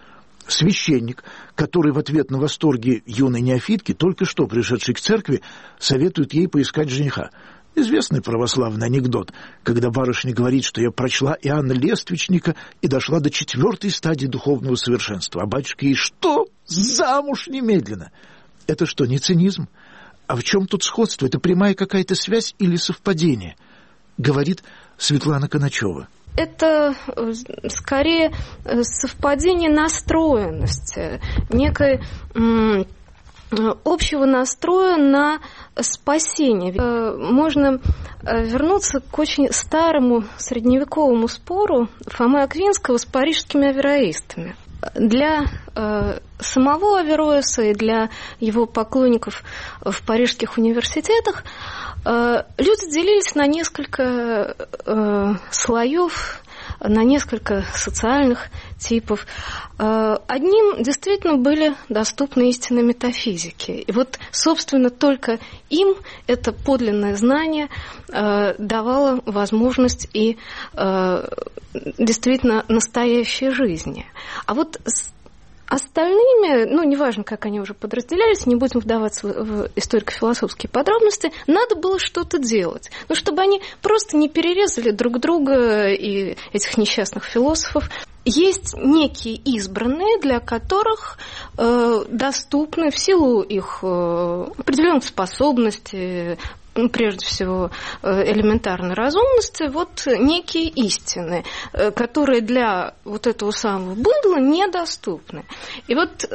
Священник, который в ответ на восторги юной неофитки, только что пришедшей к церкви, советует ей поискать жениха. Известный православный анекдот, когда барышня говорит, что я прочла Иоанна Лествичника и дошла до четвертой стадии духовного совершенства. А батюшка ей: что? Замуж немедленно! Это что, не цинизм? А в чем тут сходство? Это прямая какая-то связь или совпадение? Говорит Светлана Коначева. Это скорее совпадение настроенности, некой м- общего настроя на спасение. Можно вернуться к очень старому средневековому спору Фомы Аквинского с парижскими авероистами. Для э, самого Авероэса и для его поклонников в парижских университетах э, люди делились на несколько э, слоев, на несколько социальных типов. Э, одним действительно были доступны истины метафизики. И вот, собственно, только им это подлинное знание э, давало возможность и э, действительно настоящей жизни. А вот с остальными, ну, неважно, как они уже подразделялись, не будем вдаваться в историко-философские подробности, надо было что-то делать. Ну, чтобы они просто не перерезали друг друга и этих несчастных философов. Есть некие избранные, для которых э, доступны в силу их э, определенных способностей, ну, прежде всего, элементарной разумности, вот некие истины, которые для вот этого самого быдла недоступны. И вот,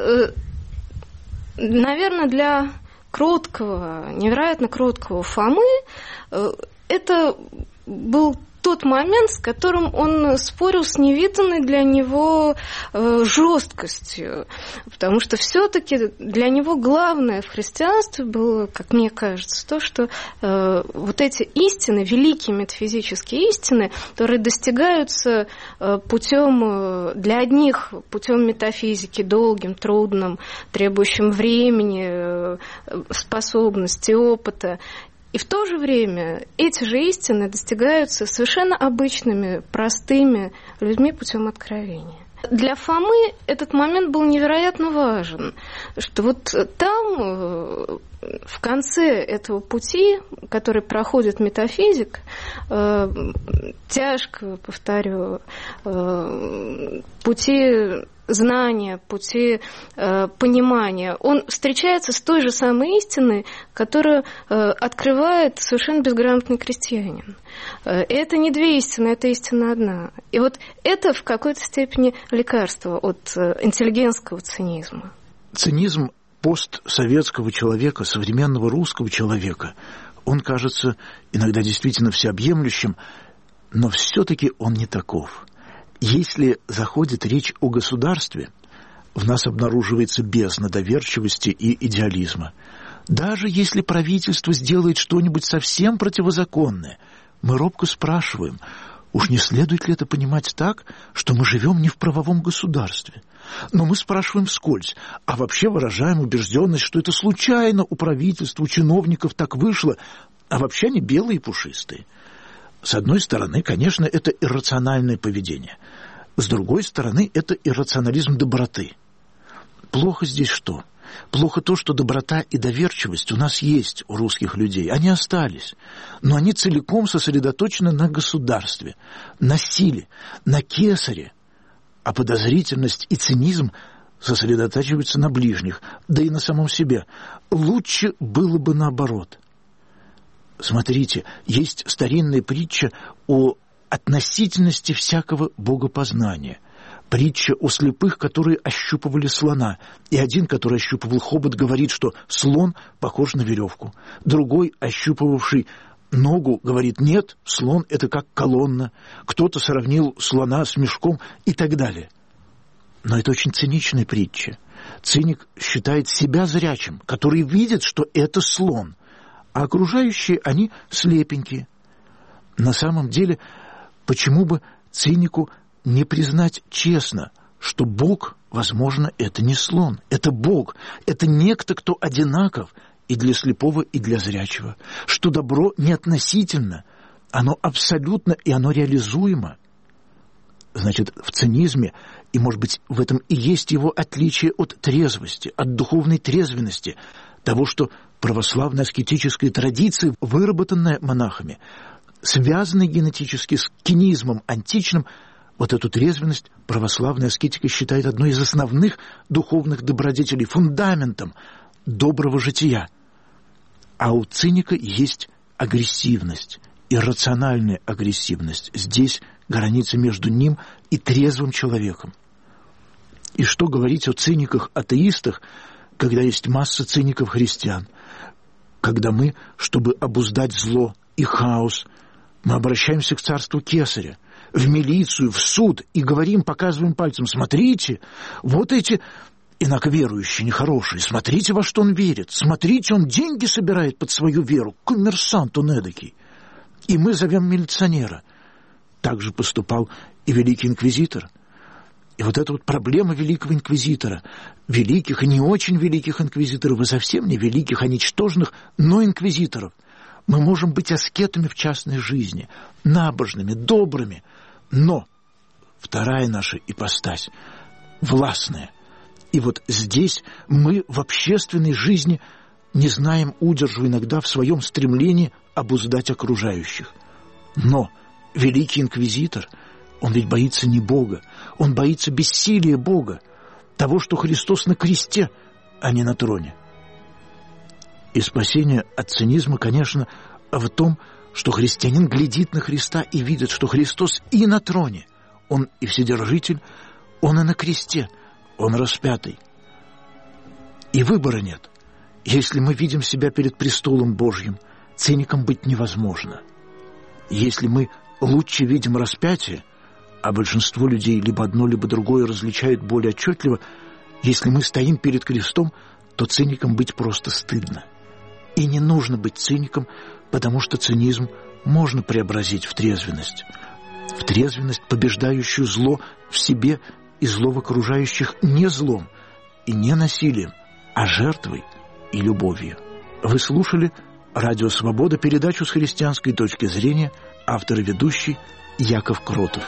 наверное, для кроткого, невероятно кроткого Фомы это был тот момент, с которым он спорил с невиданной для него э, жесткостью, потому что все-таки для него главное в христианстве было, как мне кажется, то, что э, вот эти истины, великие метафизические истины, которые достигаются э, путем, э, для одних путем метафизики, долгим, трудным, требующим времени, э, способности, опыта. И в то же время эти же истины достигаются совершенно обычными, простыми людьми путем откровения. Для Фомы этот момент был невероятно важен, что вот там, в конце этого пути, который проходит метафизик, тяжко, повторю, пути знания, пути э, понимания, он встречается с той же самой истиной, которую э, открывает совершенно безграмотный крестьянин. Э, и это не две истины, это истина одна. И вот это в какой-то степени лекарство от э, интеллигентского цинизма. Цинизм постсоветского человека, современного русского человека, он кажется иногда действительно всеобъемлющим, но все-таки он не таков. Если заходит речь о государстве, в нас обнаруживается бездна доверчивости и идеализма. Даже если правительство сделает что-нибудь совсем противозаконное, мы робко спрашиваем, уж не следует ли это понимать так, что мы живем не в правовом государстве? Но мы спрашиваем вскользь, а вообще выражаем убежденность, что это случайно у правительства, у чиновников так вышло, а вообще они белые и пушистые. С одной стороны, конечно, это иррациональное поведение. С другой стороны, это иррационализм доброты. Плохо здесь что? Плохо то, что доброта и доверчивость у нас есть, у русских людей. Они остались. Но они целиком сосредоточены на государстве, на силе, на кесаре. А подозрительность и цинизм сосредотачиваются на ближних, да и на самом себе. Лучше было бы наоборот. Смотрите, есть старинная притча о относительности всякого богопознания. Притча о слепых, которые ощупывали слона. И один, который ощупывал хобот, говорит, что слон похож на веревку. Другой, ощупывавший ногу, говорит, нет, слон – это как колонна. Кто-то сравнил слона с мешком и так далее. Но это очень циничная притча. Циник считает себя зрячим, который видит, что это слон. А окружающие, они слепенькие. На самом деле, почему бы цинику не признать честно, что Бог, возможно, это не слон, это Бог, это некто, кто одинаков и для слепого, и для зрячего, что добро не относительно, оно абсолютно и оно реализуемо. Значит, в цинизме, и, может быть, в этом и есть его отличие от трезвости, от духовной трезвенности, того, что православная аскетическая традиция, выработанная монахами, связанная генетически с кинизмом античным, вот эту трезвенность православная аскетика считает одной из основных духовных добродетелей, фундаментом доброго жития. А у циника есть агрессивность, иррациональная агрессивность. Здесь граница между ним и трезвым человеком. И что говорить о циниках-атеистах, когда есть масса циников-христиан, когда мы, чтобы обуздать зло и хаос, мы обращаемся к царству Кесаря, в милицию, в суд и говорим, показываем пальцем: смотрите, вот эти инаковерующие, нехорошие, смотрите, во что он верит, смотрите, он деньги собирает под свою веру, коммерсант он эдакий. И мы зовем милиционера. Так же поступал и великий инквизитор. И вот эта вот проблема великого инквизитора, великих и не очень великих инквизиторов, и совсем не великих, а ничтожных, но инквизиторов. Мы можем быть аскетами в частной жизни, набожными, добрыми, но вторая наша ипостась – властная. И вот здесь мы в общественной жизни не знаем удержу иногда в своем стремлении обуздать окружающих. Но великий инквизитор, он ведь боится не Бога, он боится бессилия Бога, того, что Христос на кресте, а не на троне. И спасение от цинизма, конечно, в том, что христианин глядит на Христа и видит, что Христос и на троне, он и вседержитель, он и на кресте, он распятый. И выбора нет. Если мы видим себя перед престолом Божьим, циником быть невозможно. Если мы лучше видим распятие, а большинство людей либо одно, либо другое различают более отчетливо, если мы стоим перед крестом, то циником быть просто стыдно. И не нужно быть циником, потому что цинизм можно преобразить в трезвенность. В трезвенность, побеждающую зло в себе и зло в окружающих не злом и не насилием, а жертвой и любовью. Вы слушали «Радио Свобода», передачу с христианской точки зрения, автор и ведущий Яков Кротов.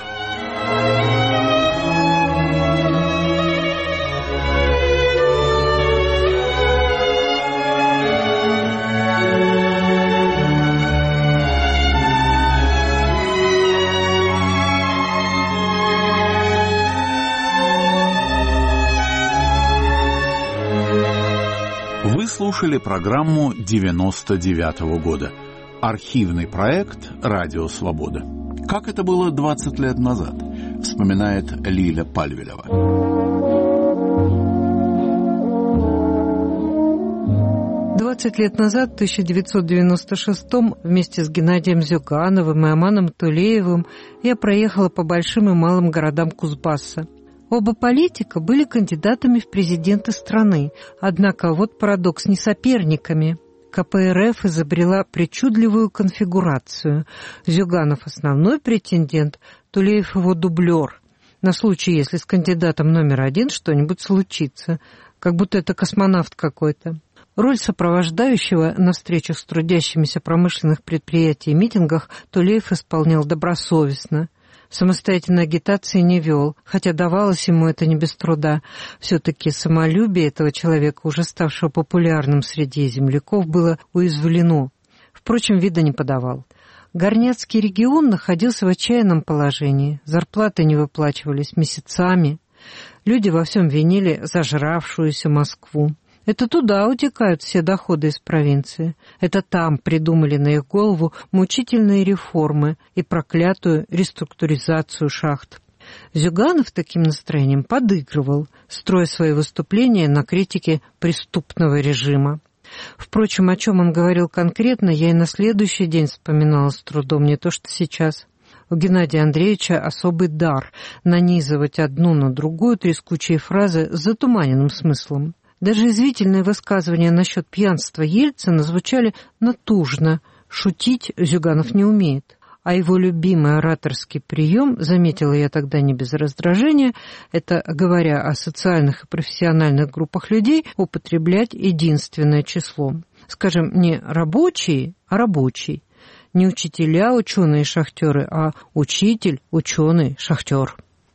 Вы слушали программу девяносто девятого года. Архивный проект «Радио Свобода». Как это было двадцать лет назад, вспоминает Лиля Пальвелева. двадцать лет назад, в тысяча девятьсот девяносто шестом, вместе с Геннадием Зюгановым и Аманом Тулеевым я проехала по большим и малым городам Кузбасса. Оба политика были кандидатами в президенты страны, однако вот парадокс, не соперниками. ка пэ эр эф изобрела причудливую конфигурацию. Зюганов – основной претендент, Тулеев – его дублер. На случай, если с кандидатом номер один что-нибудь случится, как будто это космонавт какой-то. Роль сопровождающего на встречах с трудящимися промышленных предприятий и митингах Тулеев исполнял добросовестно. Самостоятельной агитации не вел, хотя давалось ему это не без труда. Все-таки самолюбие этого человека, уже ставшего популярным среди земляков, было уязвлено. Впрочем, вида не подавал. Горняцкий регион находился в отчаянном положении. Зарплаты не выплачивались месяцами. Люди во всем винили зажравшуюся Москву. Это туда утекают все доходы из провинции. Это там придумали на их голову мучительные реформы и проклятую реструктуризацию шахт. Зюганов таким настроением подыгрывал, строя свои выступления на критике преступного режима. Впрочем, о чем он говорил конкретно, я и на следующий день вспоминала с трудом, не то что сейчас. У Геннадия Андреевича особый дар нанизывать одну на другую трескучие фразы с затуманенным смыслом. Даже извительные высказывания насчет пьянства Ельцина звучали натужно. Шутить Зюганов не умеет. А его любимый ораторский прием, заметила я тогда не без раздражения, это, говоря о социальных и профессиональных группах людей, употреблять единственное число. Скажем, не рабочие, а рабочий. Не учителя, ученые, шахтеры, а учитель, ученый, шахтер.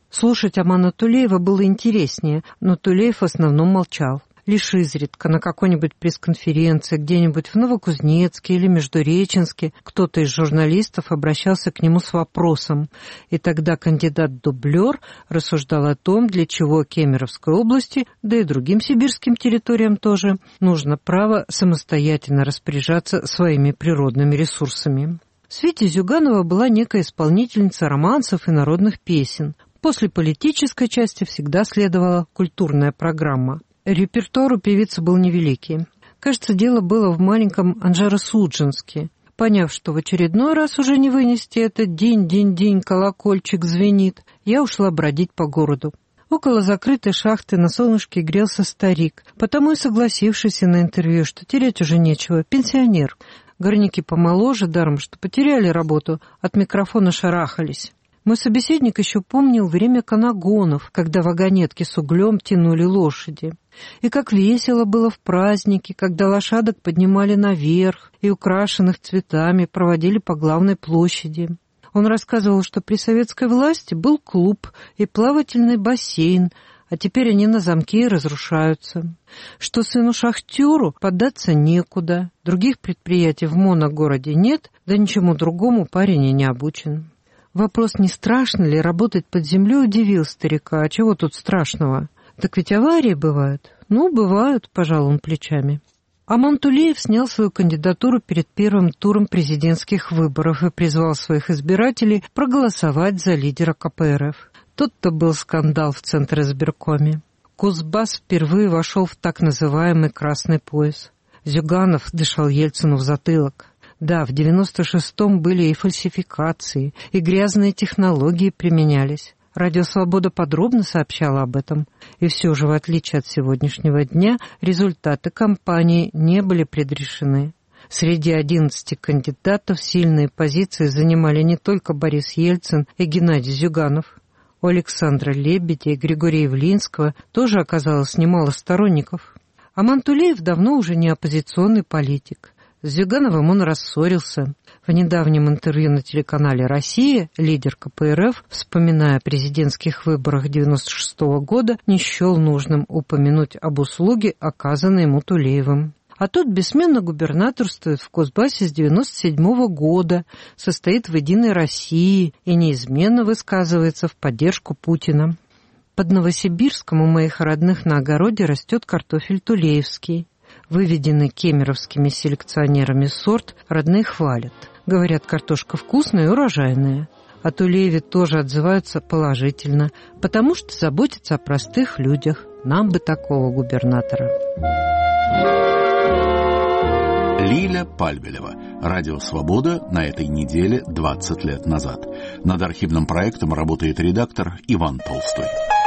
Слушать Амана Тулеева было интереснее, но Тулеев в основном молчал. Лишь изредка на какой-нибудь пресс-конференции где-нибудь в Новокузнецке или Междуреченске кто-то из журналистов обращался к нему с вопросом, и тогда кандидат-дублер рассуждал о том, для чего Кемеровской области, да и другим сибирским территориям тоже, нужно право самостоятельно распоряжаться своими природными ресурсами. В свете Зюганова была некая исполнительница романсов и народных песен. После политической части всегда следовала культурная программа. Репертуар у певицы был невеликий. Кажется, дело было в маленьком Анжеро-Судженске. Поняв, что в очередной раз уже не вынести это «динь-динь-динь, колокольчик звенит», я ушла бродить по городу. Около закрытой шахты на солнышке грелся старик, потому и согласившийся на интервью, что терять уже нечего, пенсионер. Горняки помоложе, даром что потеряли работу, от микрофона шарахались. Мой собеседник еще помнил время канагонов, когда вагонетки с углем тянули лошади. И как весело было в праздники, когда лошадок поднимали наверх и украшенных цветами проводили по главной площади. Он рассказывал, что при советской власти был клуб и плавательный бассейн, а теперь они на замке и разрушаются. Что сыну-шахтеру податься некуда, других предприятий в моногороде нет, да ничему другому парень и не обучен. Вопрос, не страшно ли работать под землей, удивил старика. А чего тут страшного? Так ведь аварии бывают. Ну, бывают, пожал он плечами. Аман Тулеев снял свою кандидатуру перед первым туром президентских выборов и призвал своих избирателей проголосовать за лидера ка пэ эр эф. Тут-то был скандал в Центризбиркоме. Кузбасс впервые вошел в так называемый «красный пояс». Зюганов дышал Ельцину в затылок. Да, в девяносто шестом были и фальсификации, и грязные технологии применялись. Радио «Свобода» подробно сообщала об этом. И все же, в отличие от сегодняшнего дня, результаты кампании не были предрешены. Среди одиннадцати кандидатов сильные позиции занимали не только Борис Ельцин и Геннадий Зюганов. У Александра Лебедя и Григория Явлинского тоже оказалось немало сторонников. Аман Тулеев давно уже не оппозиционный политик. С Зюгановым он рассорился. В недавнем интервью на телеканале «Россия» лидер ка пэ эр эф, вспоминая о президентских выборах девяносто шестого года, не счел нужным упомянуть об услуге, оказанной ему Тулеевым. А тот бессменно губернаторствует в Кузбассе с девяносто седьмого года, состоит в «Единой России» и неизменно высказывается в поддержку Путина. Под Новосибирском у моих родных на огороде растет картофель тулеевский. Выведенный кемеровскими селекционерами сорт родные хвалят. Говорят, картошка вкусная и урожайная. О Тулееве тоже отзываются положительно, потому что заботятся о простых людях. Нам бы такого губернатора. Лиля Пальбелева. Радио «Свобода» на этой неделе двадцать лет назад. Над архивным проектом работает редактор Иван Толстой.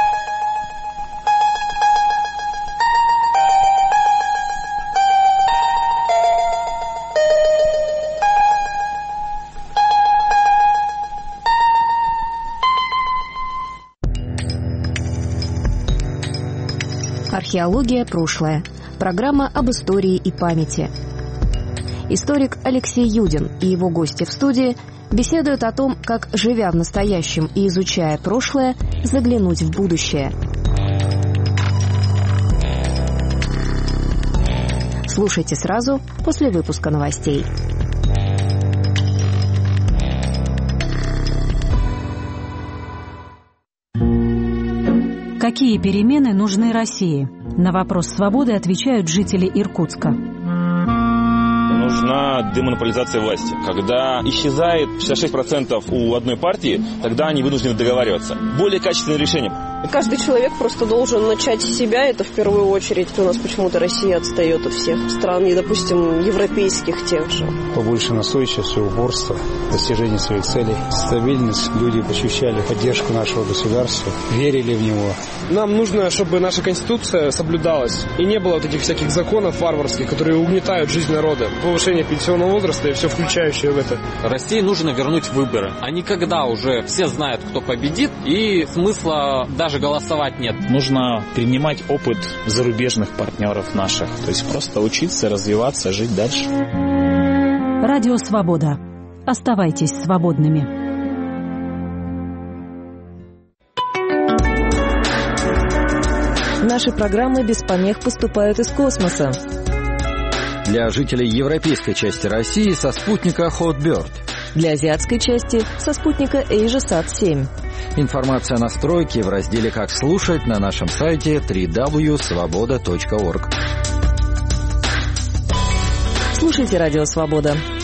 Археология. Прошлое. Программа об истории и памяти. Историк Алексей Юдин и его гости в студии беседуют о том, как, живя в настоящем и изучая прошлое, заглянуть в будущее. Слушайте сразу после выпуска новостей. Какие перемены нужны России? На вопрос «Свободы» отвечают жители Иркутска. Нужна демонополизация власти. Когда исчезает шестьдесят шесть процентов у одной партии, тогда они вынуждены договариваться. Более качественное решение. Каждый человек просто должен начать с себя, это в первую очередь. У нас почему-то Россия отстает от всех стран, и, допустим, европейских тех же. Побольше настойчивости, упорства, достижения своих целей, стабильность. Люди ощущали поддержку нашего государства, верили в него. Нам нужно, чтобы наша Конституция соблюдалась, и не было вот этих всяких законов варварских, которые угнетают жизнь народа. Повышение пенсионного возраста и все включающее в это. России нужно вернуть выборы. А не когда уже все знают, кто победит, и смысла даже голосовать нет. Нужно принимать опыт зарубежных партнеров наших. То есть просто учиться, развиваться, жить дальше. Радио «Свобода». Оставайтесь свободными. Наши программы без помех поступают из космоса. Для жителей европейской части России со спутника Hotbird. Для азиатской части со спутника AsiaSat семь. Информация о настройке в разделе «Как слушать» на нашем сайте дабл-ю дабл ю дабл ю точка свобода точка орг. Слушайте «Радио Свобода».